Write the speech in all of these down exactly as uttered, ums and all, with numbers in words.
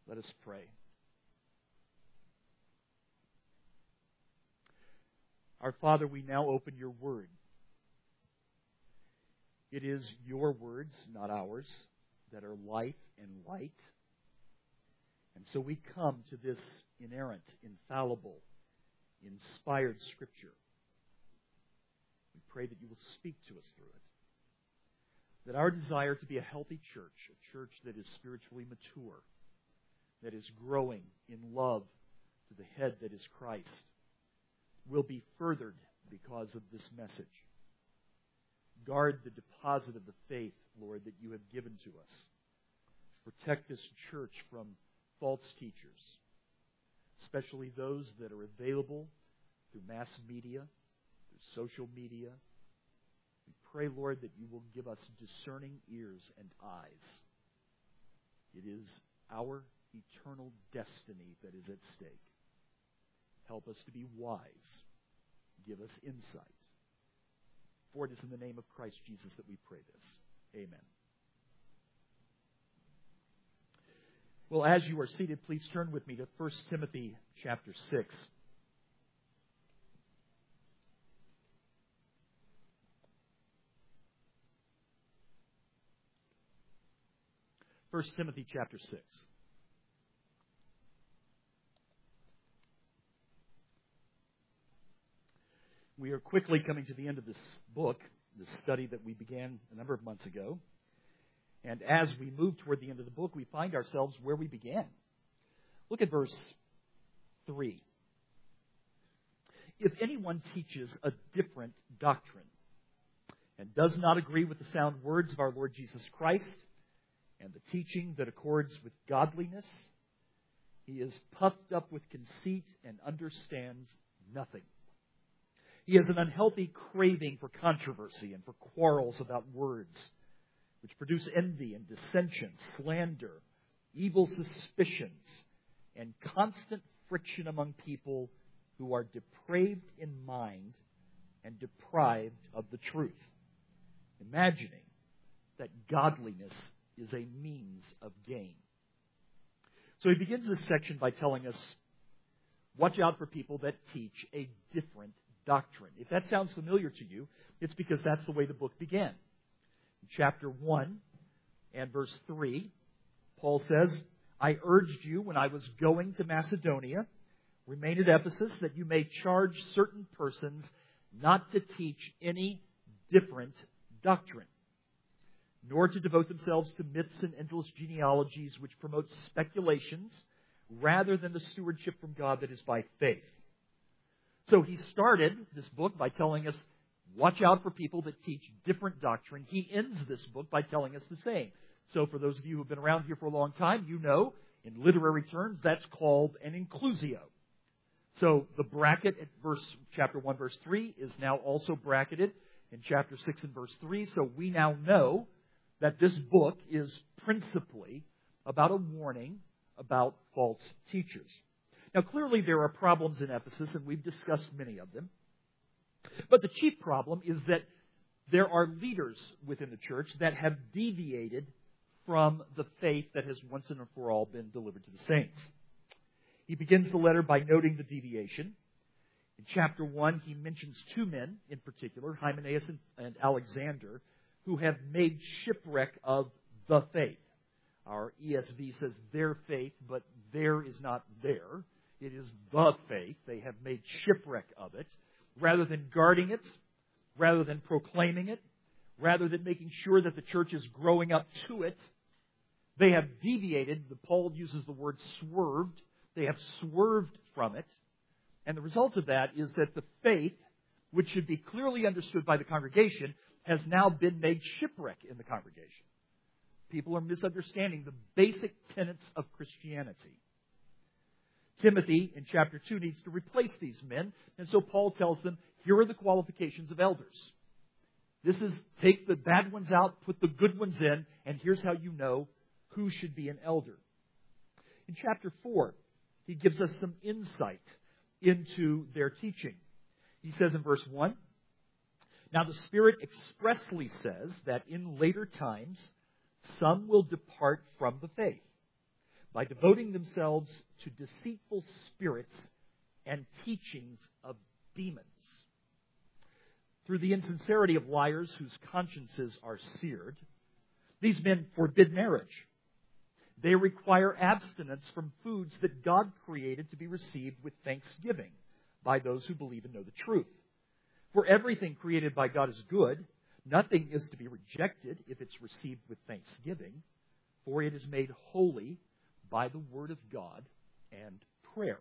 Let us pray. Our Father, we now open your word. It is your words, not ours, that are life and light. And so we come to this inerrant, infallible, inspired Scripture. We pray that you will speak to us through it. That our desire to be a healthy church, a church that is spiritually mature, that is growing in love to the head that is Christ, will be furthered because of this message. Guard the deposit of the faith, Lord, that you have given to us. Protect this church from false teachers, especially those that are available through mass media, through social media. We pray, Lord, that you will give us discerning ears and eyes. It is our eternal destiny that is at stake. Help us to be wise. Give us insight. For it is in the name of Christ Jesus that we pray this. Amen. Well, as you are seated, please turn with me to First Timothy chapter six. First Timothy chapter six. We are quickly coming to the end of this book, this study that we began a number of months ago. And as we move toward the end of the book, we find ourselves where we began. Look at verse three. If anyone teaches a different doctrine and does not agree with the sound words of our Lord Jesus Christ and the teaching that accords with godliness, he is puffed up with conceit and understands nothing. He has an unhealthy craving for controversy and for quarrels about words, which produce envy and dissension, slander, evil suspicions, and constant friction among people who are depraved in mind and deprived of the truth, imagining that godliness is a means of gain. So he begins this section by telling us, watch out for people that teach a different doctrine. If that sounds familiar to you, it's because that's the way the book began. In chapter one and verse three, Paul says, I urged you when I was going to Macedonia, remain at Ephesus, that you may charge certain persons not to teach any different doctrine, nor to devote themselves to myths and endless genealogies which promote speculations rather than the stewardship from God that is by faith. So he started this book by telling us, watch out for people that teach different doctrine. He ends this book by telling us the same. So for those of you who have been around here for a long time, you know, in literary terms, that's called an inclusio. So the bracket at verse chapter one, verse three is now also bracketed in chapter six and verse three. So we now know that this book is principally about a warning about false teachers. Now, clearly there are problems in Ephesus, and we've discussed many of them. But the chief problem is that there are leaders within the church that have deviated from the faith that has once and for all been delivered to the saints. He begins the letter by noting the deviation. In chapter one, he mentions two men in particular, Hymenaeus and, and Alexander, who have made shipwreck of the faith. Our E S V says their faith, but there is not there. It is the faith. They have made shipwreck of it. Rather than guarding it, rather than proclaiming it, rather than making sure that the church is growing up to it, they have deviated. Paul uses the word swerved. They have swerved from it. And the result of that is that the faith, which should be clearly understood by the congregation, has now been made shipwreck in the congregation. People are misunderstanding the basic tenets of Christianity. Timothy, in chapter two, needs to replace these men. And so Paul tells them, here are the qualifications of elders. This is, take the bad ones out, put the good ones in, and here's how you know who should be an elder. In chapter four, he gives us some insight into their teaching. He says in verse one, now the Spirit expressly says that in later times some will depart from the faith, by devoting themselves to deceitful spirits and teachings of demons. Through the insincerity of liars whose consciences are seared, these men forbid marriage. They require abstinence from foods that God created to be received with thanksgiving by those who believe and know the truth. For everything created by God is good. Nothing is to be rejected if it's received with thanksgiving, for it is made holy by the word of God and prayer.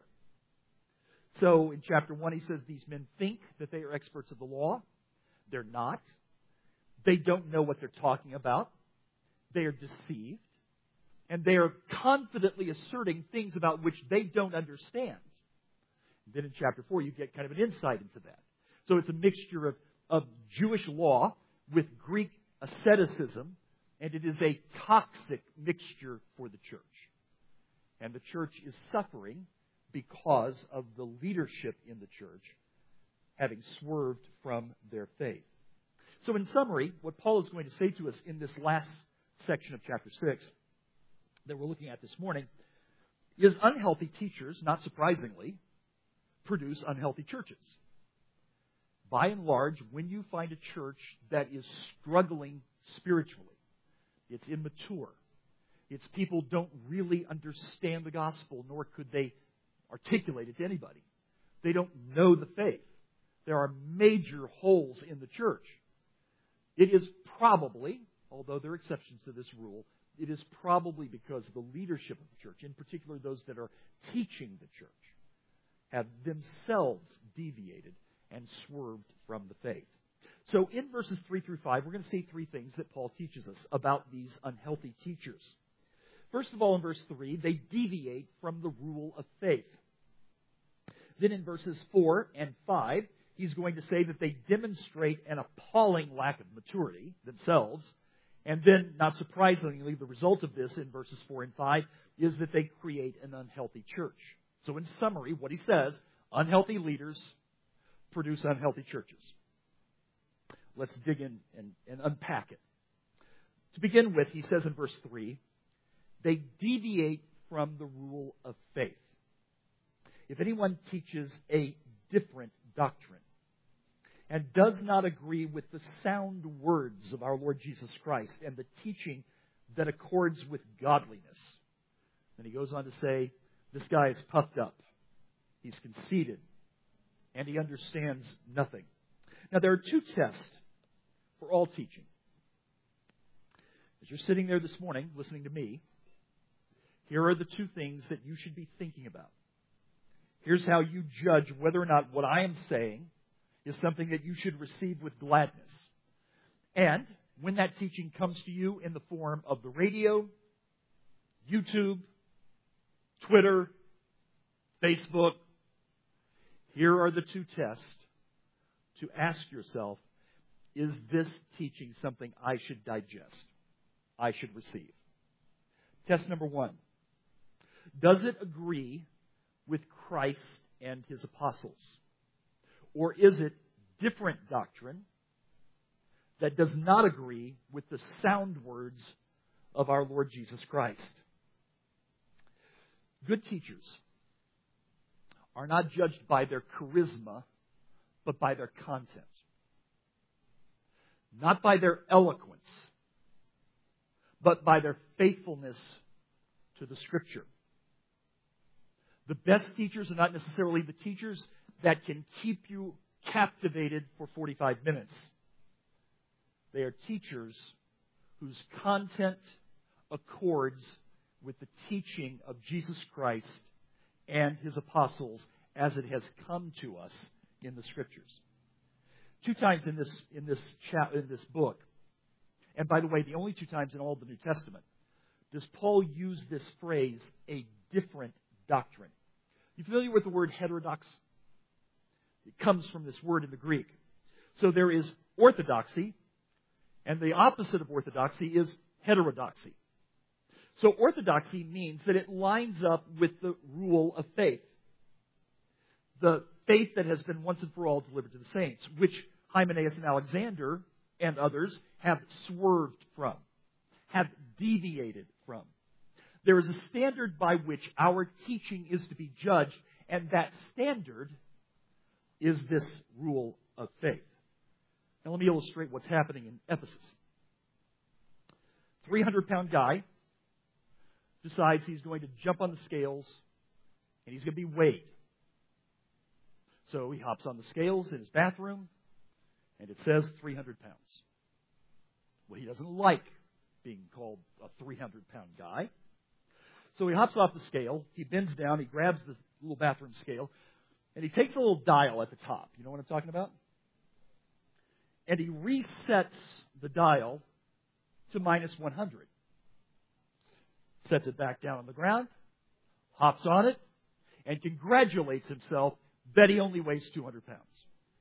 So in chapter one, he says these men think that they are experts of the law. They're not. They don't know what they're talking about. They are deceived. And they are confidently asserting things about which they don't understand. And then in chapter four, you get kind of an insight into that. So it's a mixture of, of Jewish law with Greek asceticism, and it is a toxic mixture for the church. And the church is suffering because of the leadership in the church having swerved from their faith. So in summary, what Paul is going to say to us in this last section of chapter six that we're looking at this morning is unhealthy teachers, not surprisingly, produce unhealthy churches. By and large, when you find a church that is struggling spiritually, it's immature, it's people don't really understand the gospel, nor could they articulate it to anybody. They don't know the faith. There are major holes in the church. It is probably, although there are exceptions to this rule, it is probably because the leadership of the church, in particular those that are teaching the church, have themselves deviated and swerved from the faith. So in verses three through five, we're going to see three things that Paul teaches us about these unhealthy teachers. First of all, in verse three, they deviate from the rule of faith. Then in verses four and five, he's going to say that they demonstrate an appalling lack of maturity themselves. And then, not surprisingly, the result of this in verses four and five is that they create an unhealthy church. So in summary, what he says, unhealthy leaders produce unhealthy churches. Let's dig in and, and unpack it. To begin with, he says in verse three, they deviate from the rule of faith. If anyone teaches a different doctrine and does not agree with the sound words of our Lord Jesus Christ and the teaching that accords with godliness, then he goes on to say, this guy is puffed up, he's conceited, and he understands nothing. Now, there are two tests for all teaching. As you're sitting there this morning listening to me, here are the two things that you should be thinking about. Here's how you judge whether or not what I am saying is something that you should receive with gladness. And when that teaching comes to you in the form of the radio, YouTube, Twitter, Facebook, here are the two tests to ask yourself, is this teaching something I should digest, I should receive? Test number one. Does it agree with Christ and his apostles? Or is it different doctrine that does not agree with the sound words of our Lord Jesus Christ? Good teachers are not judged by their charisma, but by their content. Not by their eloquence, but by their faithfulness to the Scripture. The best teachers are not necessarily the teachers that can keep you captivated for forty-five minutes. They are teachers whose content accords with the teaching of Jesus Christ and his apostles as it has come to us in the Scriptures. Two times in this in this cha- in this book, and by the way, the only two times in all of the New Testament, does Paul use this phrase, a different doctrine. You familiar with the word heterodox? It comes from this word in the Greek. So there is orthodoxy, and the opposite of orthodoxy is heterodoxy. So orthodoxy means that it lines up with the rule of faith. The faith that has been once and for all delivered to the saints, which Hymenaeus and Alexander and others have swerved from, have deviated from. There is a standard by which our teaching is to be judged, and that standard is this rule of faith. Now let me illustrate what's happening in Ephesus. three hundred pound guy decides he's going to jump on the scales and he's going to be weighed. So he hops on the scales in his bathroom and it says three hundred pounds. Well, he doesn't like being called a three hundred pound guy. So he hops off the scale, he bends down, he grabs the little bathroom scale, and he takes the little dial at the top. You know what I'm talking about? And he resets the dial to minus one hundred. Sets it back down on the ground, hops on it, and congratulates himself that he only weighs two hundred pounds.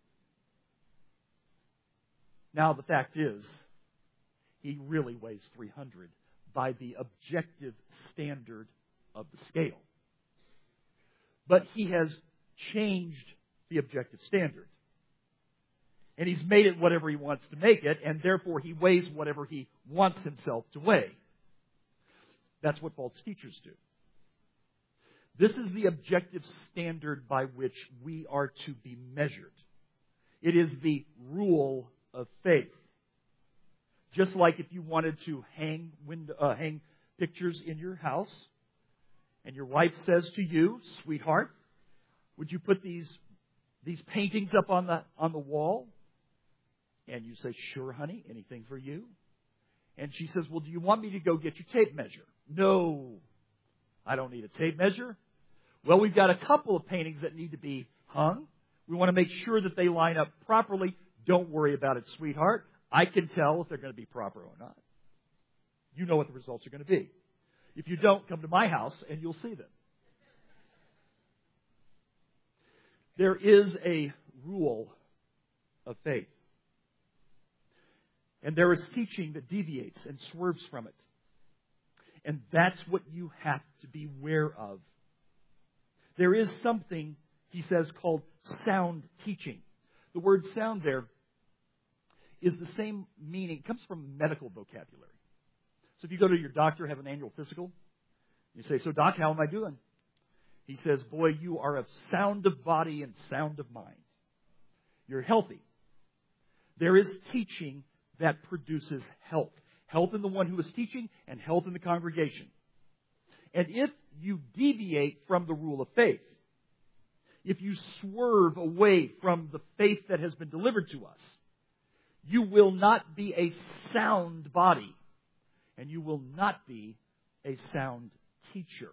Now, the fact is, he really weighs three hundred by the objective standard of the scale. But he has changed the objective standard. And he's made it whatever he wants to make it, and therefore he weighs whatever he wants himself to weigh. That's what false teachers do. This is the objective standard by which we are to be measured. It is the rule of faith. Just like if you wanted to hang window, uh, hang pictures in your house, and your wife says to you, "Sweetheart, would you put these these paintings up on the on the wall?" And you say, "Sure, honey, anything for you." And she says, "Well, do you want me to go get your tape measure?" "No, I don't need a tape measure." "Well, we've got a couple of paintings that need to be hung. We want to make sure that they line up properly." "Don't worry about it, sweetheart. I can tell if they're going to be proper or not." You know what the results are going to be. If you don't, come to my house and you'll see them. There is a rule of faith. And there is teaching that deviates and swerves from it. And that's what you have to be aware of. There is something, he says, called sound teaching. The word sound there is the same meaning, it comes from medical vocabulary. So if you go to your doctor, have an annual physical, you say, "So doc, how am I doing?" He says, "Boy, you are of sound of body and sound of mind. You're healthy." There is teaching that produces health. Health in the one who is teaching and health in the congregation. And if you deviate from the rule of faith, if you swerve away from the faith that has been delivered to us, you will not be a sound body, and you will not be a sound teacher.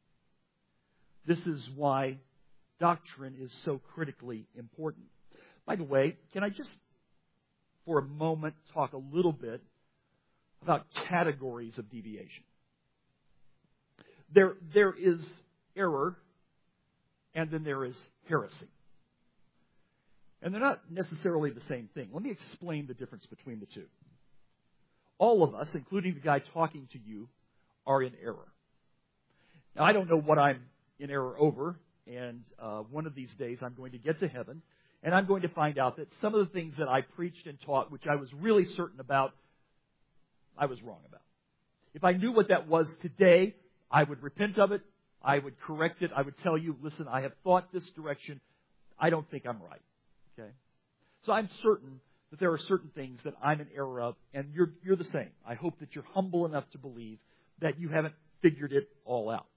This is why doctrine is so critically important. By the way, can I just, for a moment, talk a little bit about categories of deviation? There, there is error, and then there is heresy. And they're not necessarily the same thing. Let me explain the difference between the two. All of us, including the guy talking to you, are in error. Now, I don't know what I'm in error over, and uh, one of these days I'm going to get to heaven, and I'm going to find out that some of the things that I preached and taught, which I was really certain about, I was wrong about. If I knew what that was today, I would repent of it, I would correct it, I would tell you, "Listen, I have thought this direction, I don't think I'm right." Okay? So I'm certain that there are certain things that I'm in error of, and you're, you're the same. I hope that you're humble enough to believe that you haven't figured it all out.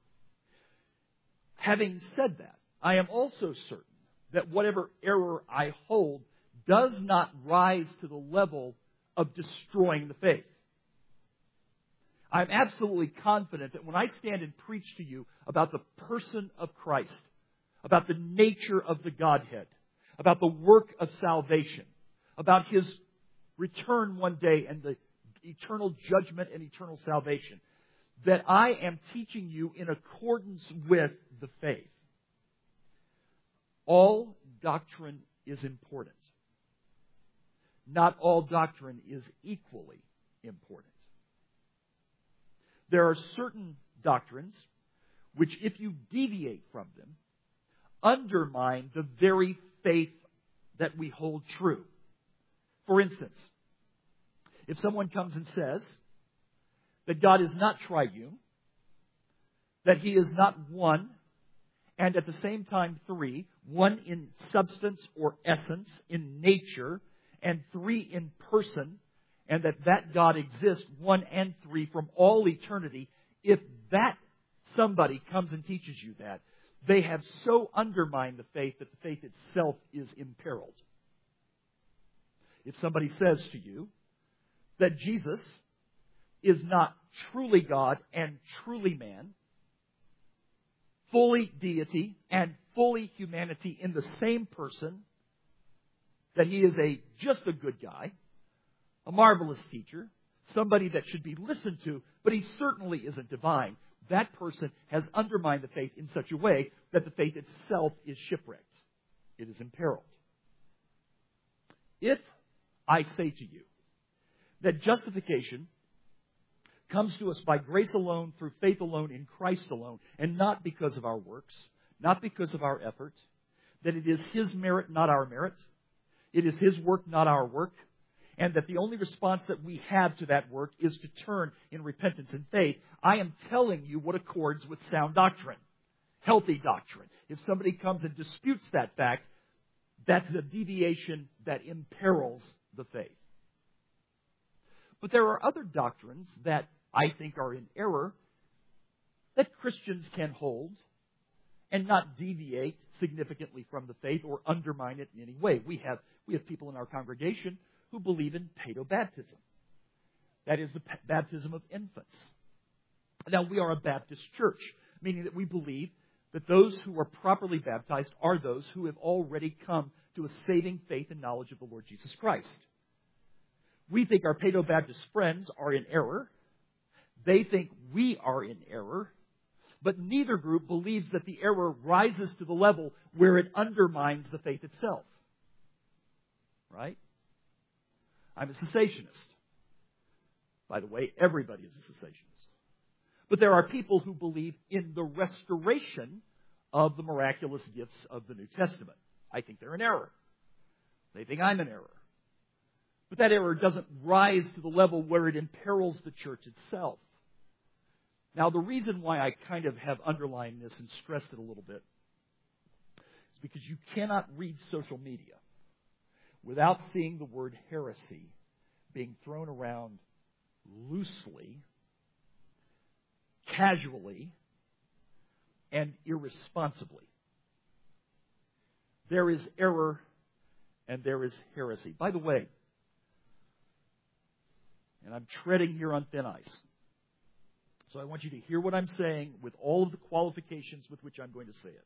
Having said that, I am also certain that whatever error I hold does not rise to the level of destroying the faith. I'm absolutely confident that when I stand and preach to you about the person of Christ, about the nature of the Godhead, about the work of salvation, about His return one day and the eternal judgment and eternal salvation, that I am teaching you in accordance with the faith. All doctrine is important. Not all doctrine is equally important. There are certain doctrines which, if you deviate from them, undermine the very faith that we hold true. For instance, if someone comes and says that God is not triune, that He is not one, and at the same time three, one in substance or essence, in nature, and three in person, and that that God exists, one and three, from all eternity, if that somebody comes and teaches you that, they have so undermined the faith that the faith itself is imperiled. If somebody says to you that Jesus is not truly God and truly man, fully deity and fully humanity in the same person, that He is a just a good guy, a marvelous teacher, somebody that should be listened to, but He certainly isn't divine, that person has undermined the faith in such a way that the faith itself is shipwrecked. It is imperiled. If I say to you that justification comes to us by grace alone, through faith alone, in Christ alone, and not because of our works, not because of our effort, that it is His merit, not our merit, it is His work, not our work, and that the only response that we have to that work is to turn in repentance and faith, I am telling you what accords with sound doctrine, healthy doctrine. If somebody comes and disputes that fact, that's a deviation that imperils the faith. But there are other doctrines that I think are in error that Christians can hold and not deviate significantly from the faith or undermine it in any way. We have we have people in our congregation who believe in paedobaptism. That is the baptism of infants. Now, we are a Baptist church, meaning that we believe that those who are properly baptized are those who have already come to a saving faith and knowledge of the Lord Jesus Christ. We think our paedobaptist friends are in error. They think we are in error. But neither group believes that the error rises to the level where it undermines the faith itself. Right? I'm a cessationist. By the way, everybody is a cessationist. But there are people who believe in the restoration of the miraculous gifts of the New Testament. I think they're in error. They think I'm in error. But that error doesn't rise to the level where it imperils the church itself. Now, the reason why I kind of have underlined this and stressed it a little bit is because you cannot read social media without seeing the word heresy being thrown around loosely, casually, and irresponsibly. There is error and there is heresy. By the way, and I'm treading here on thin ice, so I want you to hear what I'm saying with all of the qualifications with which I'm going to say it.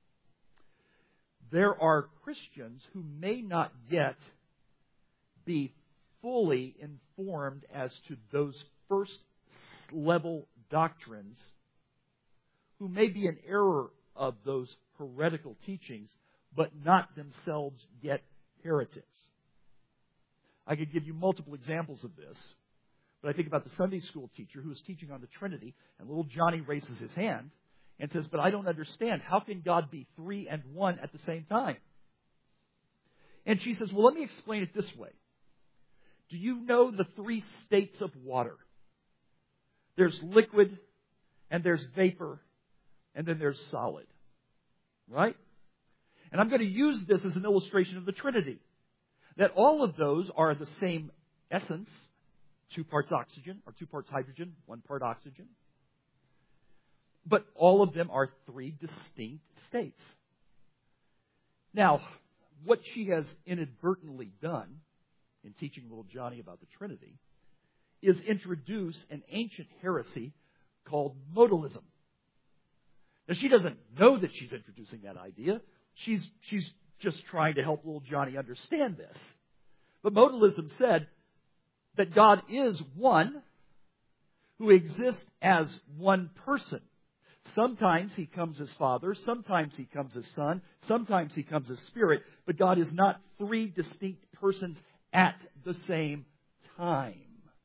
There are Christians who may not yet be fully informed as to those first level doctrines, who may be in error of those heretical teachings, but not themselves yet heretics. I could give you multiple examples of this, but I think about the Sunday school teacher who is teaching on the Trinity, and little Johnny raises his hand and says, but I don't understand. How can God be three and one at the same time? And she says, well, let me explain it this way. Do you know the three states of water? There's liquid, and there's vapor, and then there's solid. Right? And I'm going to use this as an illustration of the Trinity. That all of those are the same essence, two parts oxygen, or two parts hydrogen, one part oxygen. But all of them are three distinct states. Now, what she has inadvertently done in teaching little Johnny about the Trinity is introduce an ancient heresy called modalism. Now, she doesn't know that she's introducing that idea. She's, she's just trying to help little Johnny understand this. But modalism said that God is one who exists as one person. Sometimes He comes as Father, sometimes He comes as Son, sometimes He comes as Spirit, but God is not three distinct persons at the same time.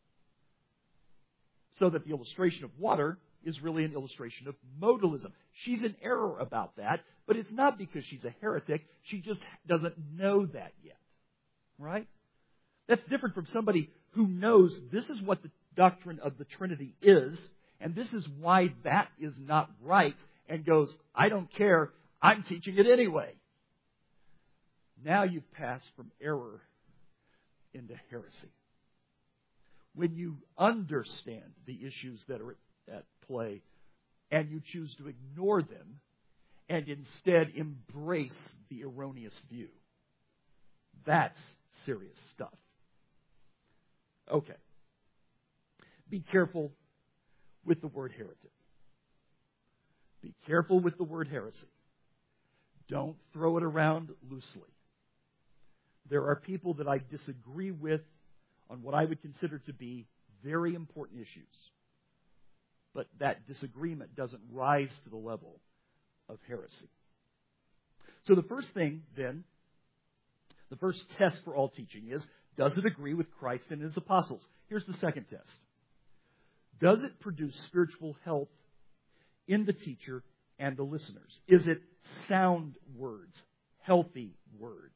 So that the illustration of water is really an illustration of modalism. She's in error about that, but it's not because she's a heretic. She just doesn't know that yet. Right? That's different from somebody who knows this is what the doctrine of the Trinity is, And this is why that is not right, and goes, I don't care, I'm teaching it anyway. Now you've passed from error into heresy. When you understand the issues that are at play and you choose to ignore them and instead embrace the erroneous view, that's serious stuff. Okay. Be careful with the word heretic. Be careful with the word heresy. Don't throw it around loosely. There are people that I disagree with on what I would consider to be very important issues. But that disagreement doesn't rise to the level of heresy. So the first thing, then, the first test for all teaching is, does it agree with Christ and His apostles? Here's the second test. Does it produce spiritual health in the teacher and the listeners? Is it sound words, healthy words?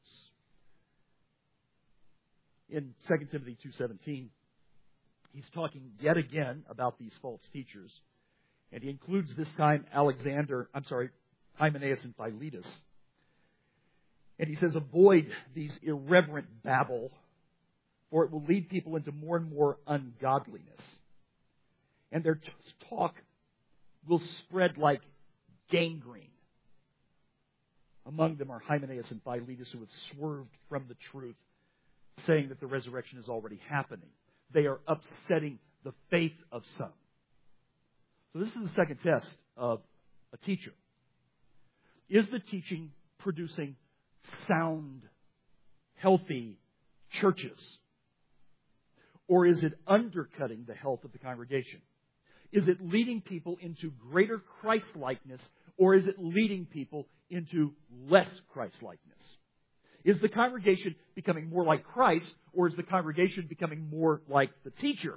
In Second Timothy two seventeen, he's talking yet again about these false teachers. And he includes this time Alexander, I'm sorry, Hymenaeus and Philetus. And he says, avoid these irreverent babble, for it will lead people into more and more ungodliness. And their t- talk will spread like gangrene. Among them are Hymenaeus and Philetus, who have swerved from the truth, saying that the resurrection is already happening. They are upsetting the faith of some. So this is the second test of a teacher. Is the teaching producing sound, healthy churches? Or is it undercutting the health of the congregation? Is it leading people into greater Christ-likeness, or is it leading people into less Christ-likeness? Is the congregation becoming more like Christ, or is the congregation becoming more like the teacher?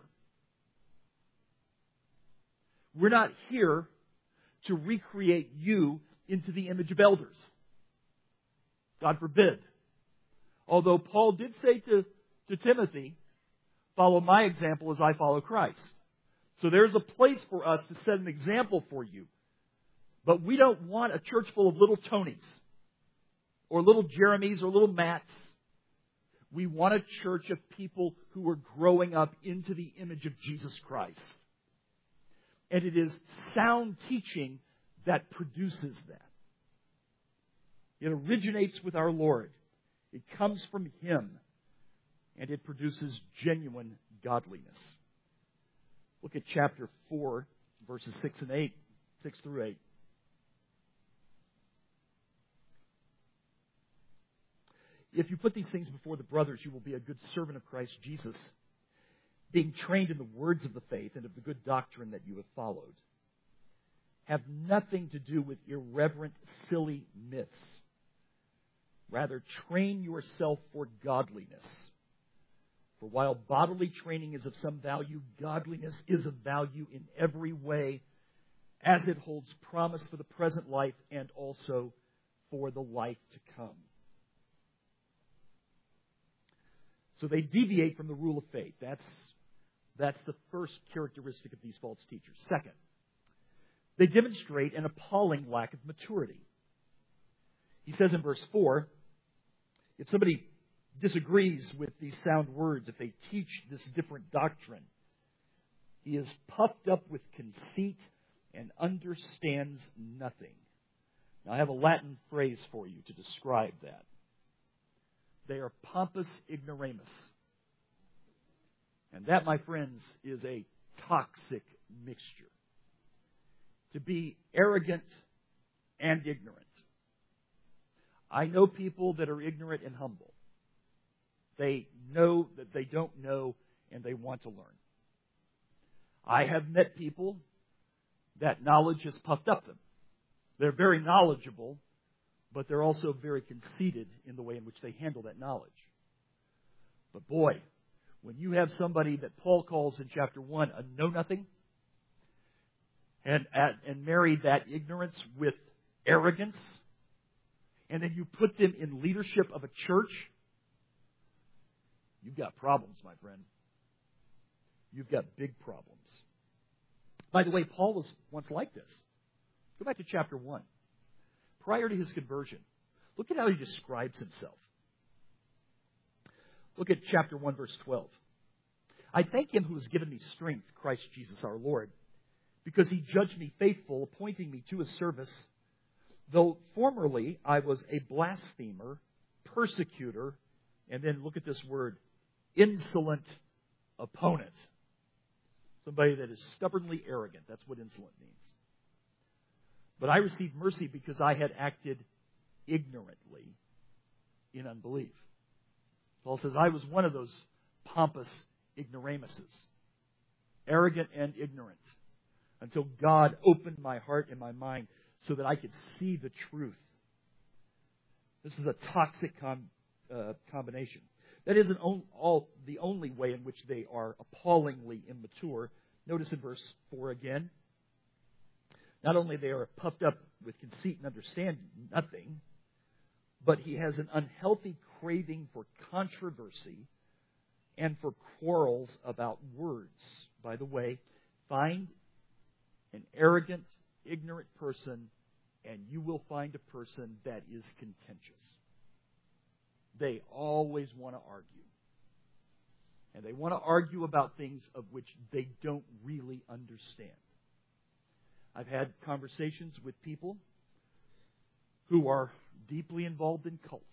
We're not here to recreate you into the image of elders. God forbid. Although Paul did say to, to Timothy, follow my example as I follow Christ. So there's a place for us to set an example for you. But we don't want a church full of little Tonys, or little Jeremys, or little Matts. We want a church of people who are growing up into the image of Jesus Christ. And it is sound teaching that produces that. It originates with our Lord. It comes from Him. And it produces genuine godliness. Look at chapter four, verses six and eight, six through eight. If you put these things before the brothers, you will be a good servant of Christ Jesus, being trained in the words of the faith and of the good doctrine that you have followed. Have nothing to do with irreverent, silly myths. Rather, train yourself for godliness. For while bodily training is of some value, godliness is of value in every way, as it holds promise for the present life and also for the life to come. So they deviate from the rule of faith. That's, that's the first characteristic of these false teachers. Second, they demonstrate an appalling lack of maturity. He says in verse four, if somebody disagrees with these sound words, if they teach this different doctrine, he is puffed up with conceit and understands nothing. Now, I have a Latin phrase for you to describe that. They are pompous ignoramus. And that, my friends, is a toxic mixture. To be arrogant and ignorant. I know people that are ignorant and humble. They know that they don't know and they want to learn. I have met people that knowledge has puffed up them. They're very knowledgeable, but they're also very conceited in the way in which they handle that knowledge. But boy, when you have somebody that Paul calls in chapter one a know-nothing, and, and marry that ignorance with arrogance, and then you put them in leadership of a church, you've got problems, my friend. You've got big problems. By the way, Paul was once like this. Go back to chapter one. Prior to his conversion, look at how he describes himself. Look at chapter one, verse twelve. I thank him who has given me strength, Christ Jesus our Lord, because he judged me faithful, appointing me to his service, though formerly I was a blasphemer, persecutor, and then look at this word, insolent opponent. Somebody that is stubbornly arrogant. That's what insolent means. But I received mercy because I had acted ignorantly in unbelief. Paul says, I was one of those pompous ignoramuses, arrogant and ignorant, until God opened my heart and my mind so that I could see the truth. This is a toxic com, uh, combination. That isn't all, all the only way in which they are appallingly immature. Notice in verse four again. Not only they are puffed up with conceit and understand nothing, but he has an unhealthy craving for controversy and for quarrels about words. By the way, find an arrogant, ignorant person, and you will find a person that is contentious. They always want to argue. And they want to argue about things of which they don't really understand. I've had conversations with people who are deeply involved in cults.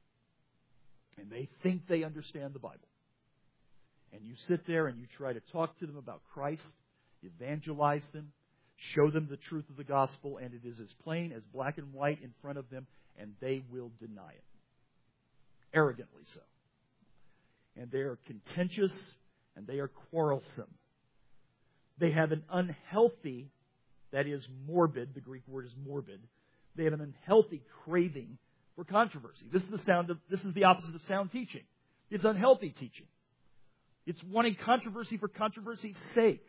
And they think they understand the Bible. And you sit there and you try to talk to them about Christ, evangelize them, show them the truth of the gospel, and it is as plain as black and white in front of them, and they will deny it. Arrogantly so. And they are contentious and they are quarrelsome. They have an unhealthy, that is morbid, the Greek word is morbid. They have an unhealthy craving for controversy. This is the sound of this is the opposite of sound teaching. It's unhealthy teaching. It's wanting controversy for controversy's sake.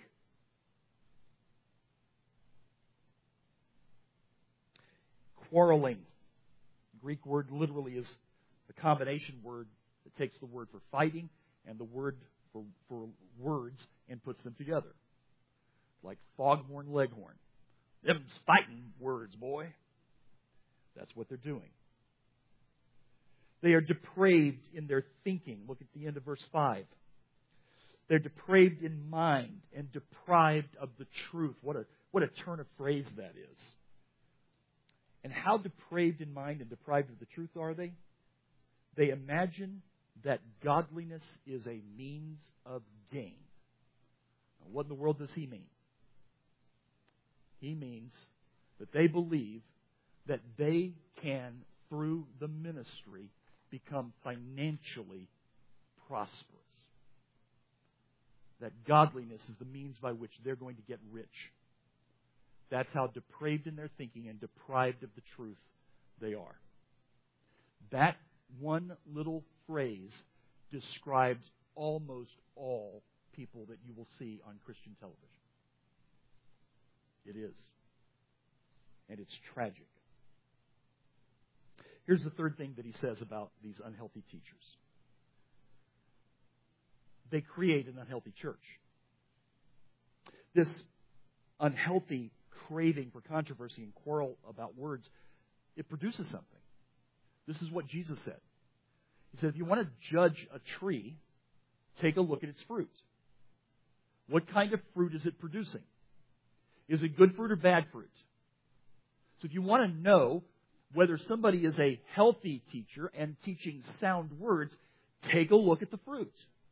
Quarreling. The Greek word literally is a combination word that takes the word for fighting and the word for, for words and puts them together. Like foghorn leghorn. Them's fighting words, boy. That's what they're doing. They are depraved in their thinking. Look at the end of verse five. They're depraved in mind and deprived of the truth. What a, what a turn of phrase that is. And how depraved in mind and deprived of the truth are they? They imagine that godliness is a means of gain. Now, what in the world does he mean? He means that they believe that they can, through the ministry, become financially prosperous. That godliness is the means by which they're going to get rich. That's how depraved in their thinking and deprived of the truth they are. That one little phrase describes almost all people that you will see on Christian television. It is. And it's tragic. Here's the third thing that he says about these unhealthy teachers. They create an unhealthy church. This unhealthy craving for controversy and quarrel about words, it produces something. This is what Jesus said. He said, if you want to judge a tree, take a look at its fruit. What kind of fruit is it producing? Is it good fruit or bad fruit? So if you want to know whether somebody is a healthy teacher and teaching sound words, take a look at the fruit.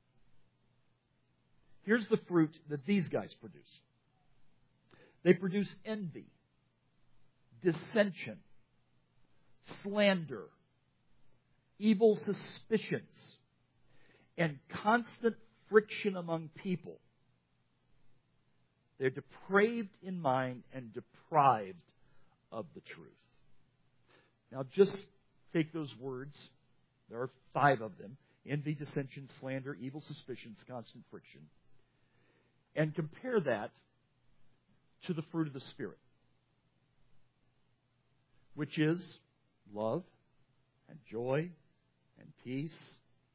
Here's the fruit that these guys produce. They produce envy, dissension, slander, evil suspicions, and constant friction among people. They're depraved in mind and deprived of the truth. Now just take those words. There are five of them. Envy, dissension, slander, evil suspicions, constant friction. And compare that to the fruit of the Spirit, which is love and joy and peace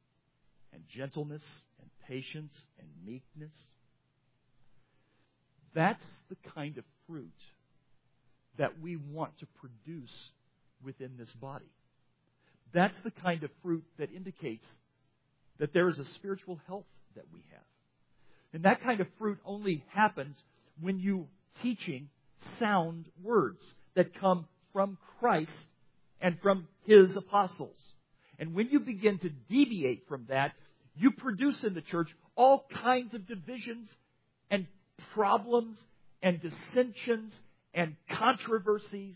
and gentleness and patience and meekness. That's the kind of fruit that we want to produce within this body. That's the kind of fruit that indicates that there is a spiritual health that we have. And that kind of fruit only happens when you teaching sound words that come from Christ and from His apostles. And when you begin to deviate from that, you produce in the church all kinds of divisions and problems and dissensions and controversies.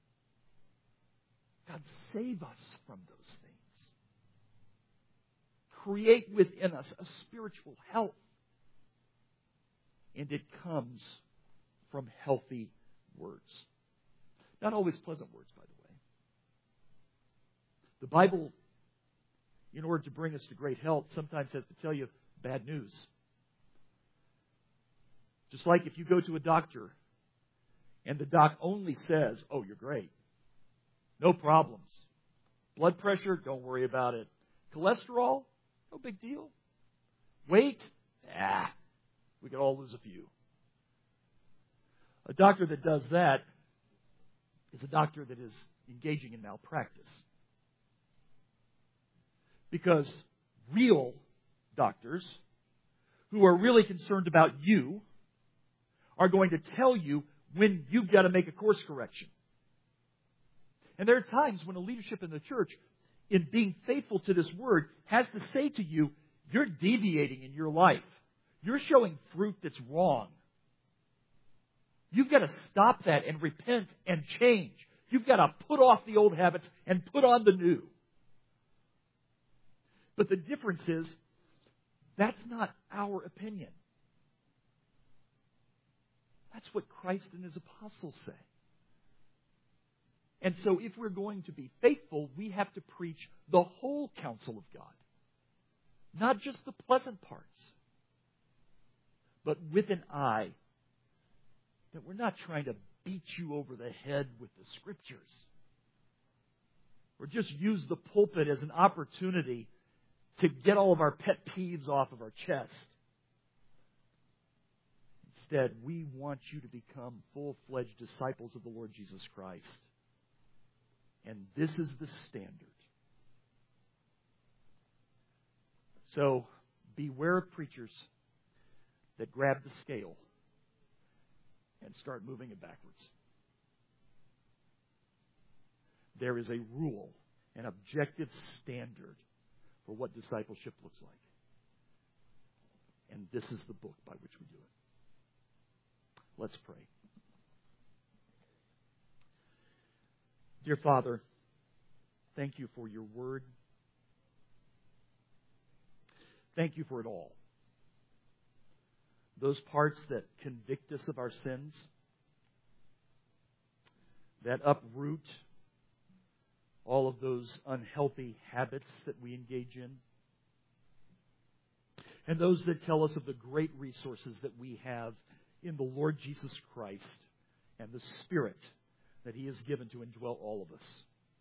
God, save us from those things. Create within us a spiritual health. And it comes from healthy words. Not always pleasant words, by the way. The Bible, in order to bring us to great health, sometimes has to tell you bad news. Just like if you go to a doctor and the doc only says, oh, you're great. No problems. Blood pressure, don't worry about it. Cholesterol, no big deal. Weight, ah, we could all lose a few. A doctor that does that is a doctor that is engaging in malpractice. Because real doctors who are really concerned about you are going to tell you when you've got to make a course correction. And there are times when a leadership in the church, in being faithful to this word, has to say to you, you're deviating in your life. You're showing fruit that's wrong. You've got to stop that and repent and change. You've got to put off the old habits and put on the new. But the difference is, that's not our opinion. That's what Christ and His apostles say. And so if we're going to be faithful, we have to preach the whole counsel of God. Not just the pleasant parts. But with an eye that we're not trying to beat you over the head with the Scriptures. Or just use the pulpit as an opportunity to get all of our pet peeves off of our chest. Instead, we want you to become full-fledged disciples of the Lord Jesus Christ. And this is the standard. So, beware of preachers that grab the scale and start moving it backwards. There is a rule, an objective standard for what discipleship looks like. And this is the book by which we do it. Let's pray. Dear Father, thank you for your word. Thank you for it all. Those parts that convict us of our sins, that uproot all of those unhealthy habits that we engage in, and those that tell us of the great resources that we have in the Lord Jesus Christ and the Spirit that He has given to indwell all of us.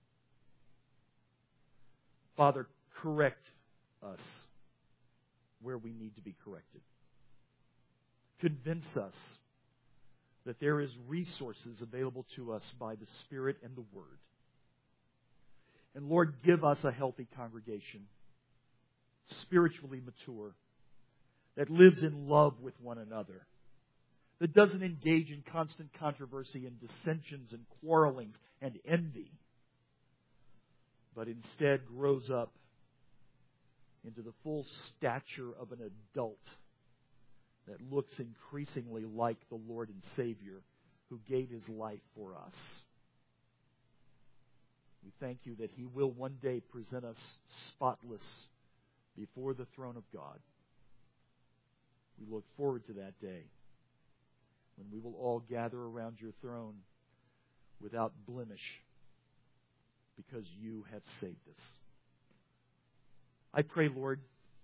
Father, correct us where we need to be corrected. Convince us that there is resources available to us by the Spirit and the Word. And Lord, give us a healthy congregation, spiritually mature, that lives in love with one another, that doesn't engage in constant controversy and dissensions and quarrelings and envy, but instead grows up into the full stature of an adult that looks increasingly like the Lord and Savior who gave His life for us. We thank you that He will one day present us spotless before the throne of God. We look forward to that day when we will all gather around your throne without blemish because you have saved us. I pray, Lord,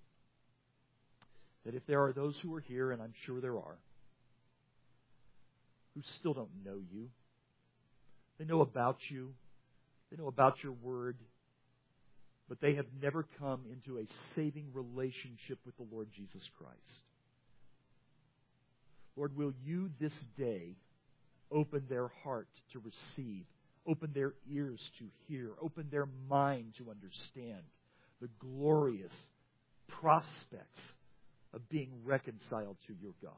that if there are those who are here, and I'm sure there are, who still don't know you, they know about you, they know about your word, but they have never come into a saving relationship with the Lord Jesus Christ. Lord, will you this day open their heart to receive, open their ears to hear, open their mind to understand the glorious prospects of being reconciled to your God.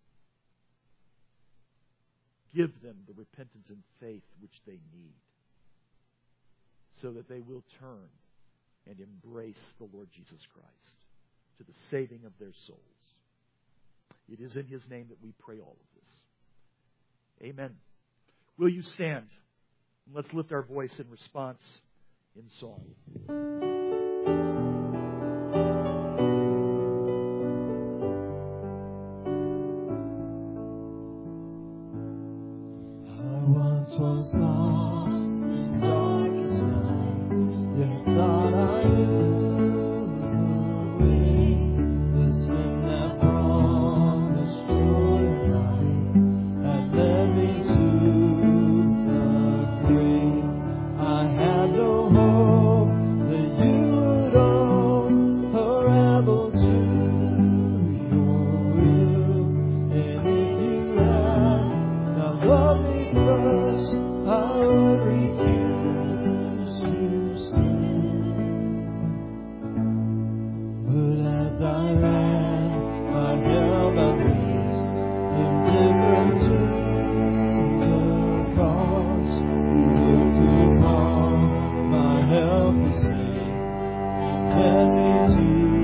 Give them the repentance and faith which they need, so that they will turn and embrace the Lord Jesus Christ to the saving of their souls. It is in His name that we pray all of this. Amen. Will you stand? Let's lift our voice in response in song. Was lost in darkest night, yet thought I knew the way. The sin that promised joy and light had led me to the grave. I had no hope that you would own a rebel to your will, and if you had not loved me first, I would refuse to stay. But as I ran, I held my peace, indifferent to the cause. You looked upon my helpless state and led me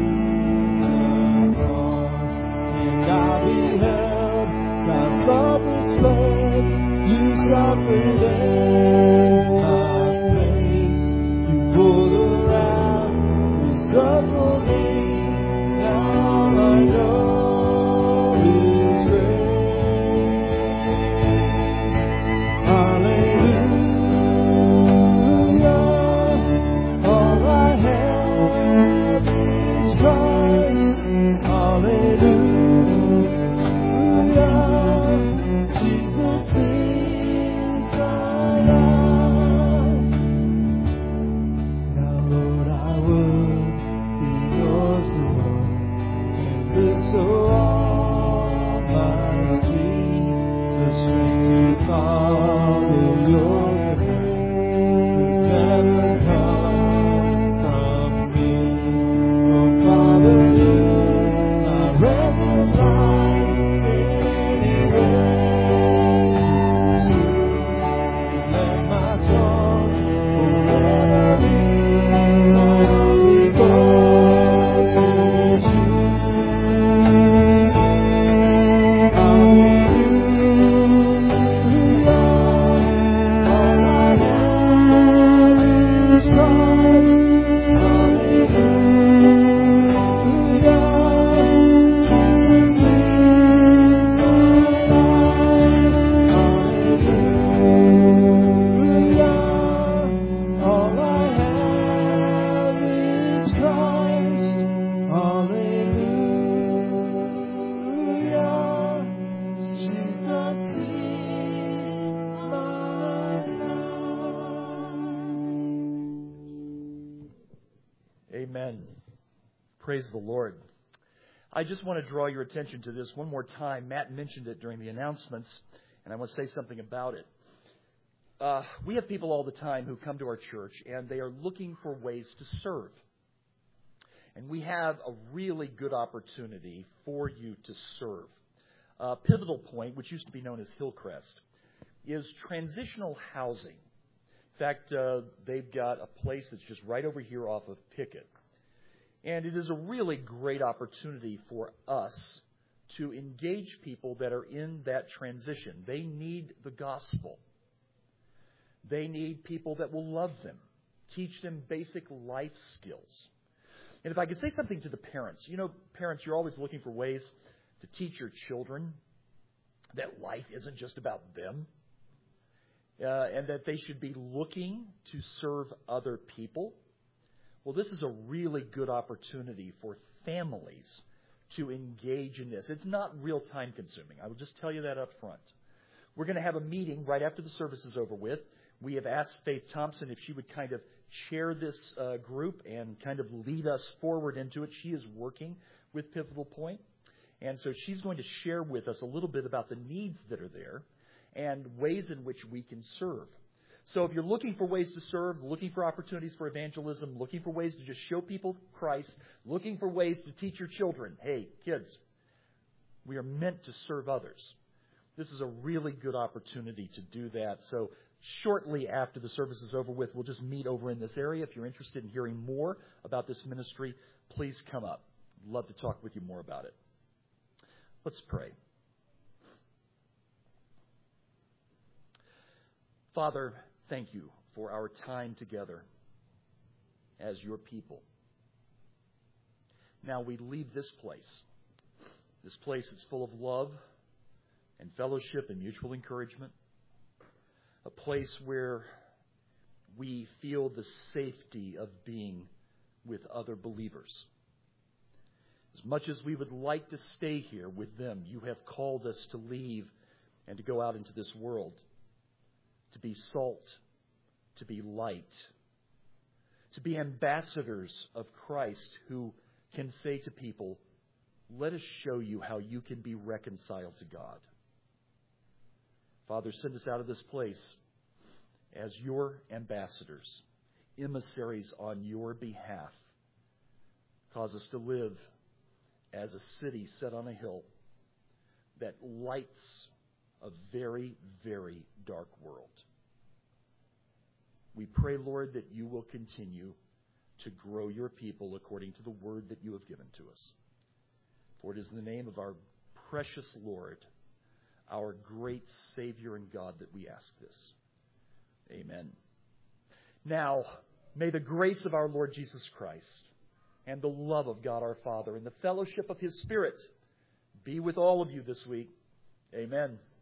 to the cross. And I beheld God's love displayed. You suffered in my place. You pulled around, reserved for me. Now all I know is grace. Hallelujah. All I have is Christ. Hallelujah. Jesus is my life. Now, Lord, I would be yours alone and live so all might see the strength to follow your command would never come from me. Oh, Father, is my ransom life in any way. Let my song forever be all because of you. Hallelujah. All I have is Christ. Hallelujah. Jesus is my life. Hallelujah. All I have is Christ. Hallelujah. Jesus is my life. Amen. Praise the Lord. I just want to draw your attention to this one more time. Matt mentioned it during the announcements, and I want to say something about it. Uh, we have people all the time who come to our church, and they are looking for ways to serve. And we have a really good opportunity for you to serve. Uh, Pivotal Point, which used to be known as Hillcrest, is transitional housing. In fact, uh, they've got a place that's just right over here off of Pickett. And it is a really great opportunity for us to engage people that are in that transition. They need the gospel. They need people that will love them, teach them basic life skills. And if I could say something to the parents, you know, parents, you're always looking for ways to teach your children that life isn't just about them, uh, and that they should be looking to serve other people. Well, this is a really good opportunity for families to engage in this. It's not real time consuming. I will just tell you that up front. We're going to have a meeting right after the service is over with. We have asked Faith Thompson if she would kind of chair this uh, group and kind of lead us forward into it. She is working with Pivotal Point. And so she's going to share with us a little bit about the needs that are there and ways in which we can serve. So if you're looking for ways to serve, looking for opportunities for evangelism, looking for ways to just show people Christ, looking for ways to teach your children, hey, kids, we are meant to serve others. This is a really good opportunity to do that. So shortly after the service is over with, we'll just meet over in this area. If you're interested in hearing more about this ministry, please come up. I'd love to talk with you more about it. Let's pray. Father, thank you for our time together as your people. Now we leave this place, this place that's full of love and fellowship and mutual encouragement, a place where we feel the safety of being with other believers. As much as we would like to stay here with them, you have called us to leave and to go out into this world, to be salt, to be light, to be ambassadors of Christ who can say to people, let us show you how you can be reconciled to God. Father, send us out of this place as your ambassadors, emissaries on your behalf. Cause us to live as a city set on a hill that lights a very, very dark world. We pray, Lord, that you will continue to grow your people according to the word that you have given to us. For it is in the name of our precious Lord, our great Savior and God, that we ask this. Amen. Now, may the grace of our Lord Jesus Christ and the love of God our Father and the fellowship of His Spirit be with all of you this week. Amen.